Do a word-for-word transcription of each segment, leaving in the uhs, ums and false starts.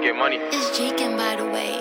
get money. It's Jeekin, by the way.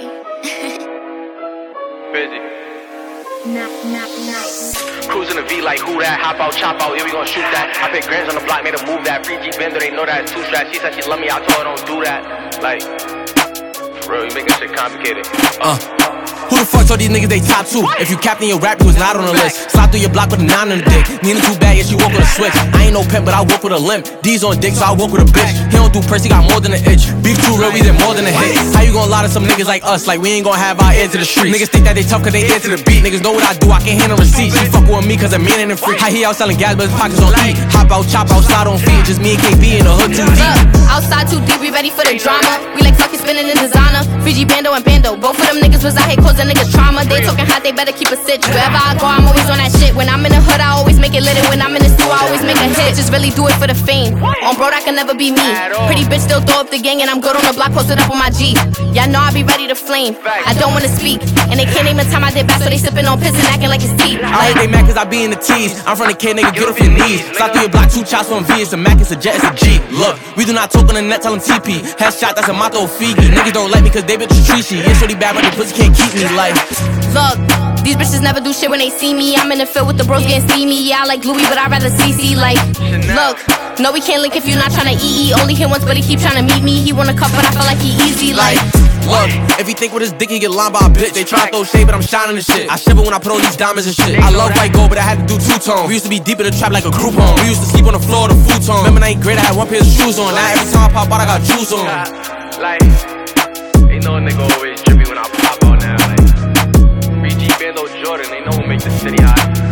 Busy. Nah, nah, nah. Cruising the V like who that? Hop out, chop out, yeah, we gon' shoot that. I put grams on the block, made a move that. Free G Bender, they know that it's two straps. She said she love me, I told her don't do that. Like, for real, you making shit complicated. Uh. Who the fuck told these niggas they top two? If you captain your rap, you was not on the list. Slide through your block with a nine on the dick. Nina too bad, yeah, she walk with a switch. I ain't no pimp, but I walk with a limp. D's on dick, so I walk with a bitch. He don't do press, he got more than an itch. Beef too real, we did more than a hit. How you gonna lie to some niggas like us? Like we ain't gonna have our ear to the street. Niggas think that they tough cause they ear to the beat. Niggas know what I do, I can't handle receipts. She fuck with me cause I'm mean and free. How he out selling gas, but his pockets on E. Hop out, chop out, slide on feet. Just me and K B in the hood too deep. Look, outside too deep, we ready for the drama. We like fucking spinning in designer. Free G Bando and Bando. Both of them niggas was out here causing niggas trauma. They talking hot, they better keep a stitch. Wherever I go, I'm always on that shit. When I'm in the hood, I always make it lit. And when I'm in the stew, I always make a hit. Just really do it for the fame. On bro, that can never be me. Pretty bitch still throw up the gang, and I'm good on the block, posted up on my G. Y'all know I be ready to flame. I don't wanna speak, and they can't name the time I did back, so they sipping on piss and acting like it's tea. I heard they mad cause I be in the tees. I'm from the K, nigga, get off your knees. Slide through your block, two chops on V. It's a Mac, it's a jet, it's a G. Look, we do not talk on the net, tell them T P. Headshot, that's a motto of Fiji. Niggas don't like me cause they bitch treachy. Yeah, shorty bad, but the pussy can't keep me like. Look, these bitches never do shit when they see me. I'm in the field with the bros getting steamy. Yeah, I like Louis, but I'd rather C C. Like, look, no, we can't link if you're not tryna E E. Only hit once, but he keep tryna meet me. He wanna cup, but I feel like he easy. Like, look, if he think with his dick he get lined by a bitch. They try to throw shade, but I'm shining the shit. I shiver when I put on these diamonds and shit. I love white gold, but I had to do two-tone. We used to be deep in the trap like a Groupon. We used to sleep on the floor of the futon. Remember ninth grade, I had one pair of shoes on. Now every time I pop out, I got juice on. Like, ain't no nigga always drippy when I pop out now. Like, Free G Bando Jordan, they know who make the city hot.